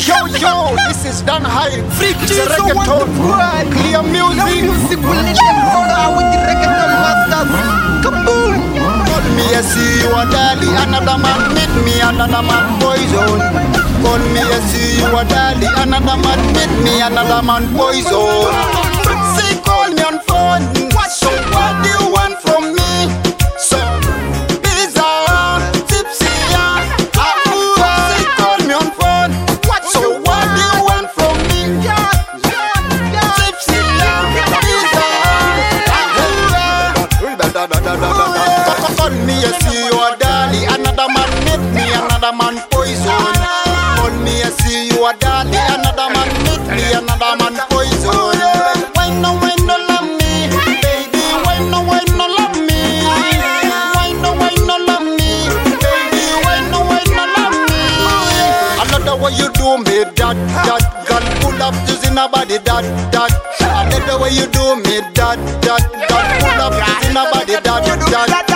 Yo, this is Dan Hyde. Freak It's a Jesus, reggaeton. Clear music. will let them follow with the reggaeton masters. Kaboom! Call me a see you a daddy, another man meet me, another man poison. Call me a see you a daddy, another man meet me, another man poison. Say call me on phone. So what do you want from me? So pizza, tipsy, say call me on phone. So what do you want from me? Tipsy, pizza, call me a see you a daddy, another man meet me, another man poison. Call me a see you a daddy, another man meet me, another man poison. Why no love me, baby? Why no love me? Why no love me, baby? Why no love me? Another way you do me, that girl pull up just in a body, that. Another way you do me, that girl pull up just in a body, that.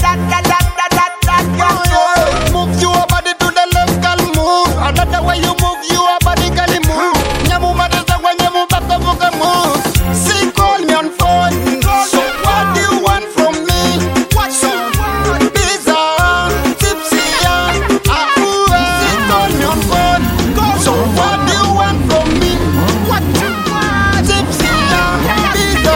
Move your body to the left, girl, move. Another way you move your body, girl, move. Nyamu madasa when nyamu baka muka move. See, call me on phone. So what do you want from me? So pizza, tipsy, see, call me on phone. So what do you want from me? Tipsy, pizza,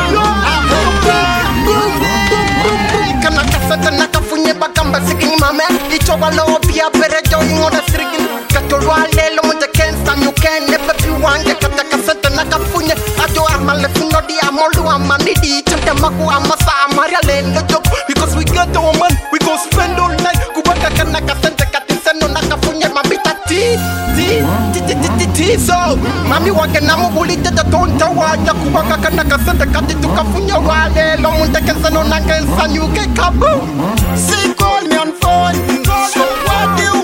Kana kasata nakafunye bakamba siking mame. Ichoba lo pia pere joining on the striking. Katorwale lo munte can't stand you can never be one. Kata kasata nakafunye. Ajo amale funo di amolu amanidi. Chante maku amasa amaria lelo joke. Because we get a woman, we gon' spend all night. Kubaka kana kasante katiseno nakafunye mabita ti. So, mami wake namu bulite da tonta waja. Kubaka kana kasante katitu kafunye wale. Lo munte keseno nangensa nyuke kaboom. see, call me on phone. So what do you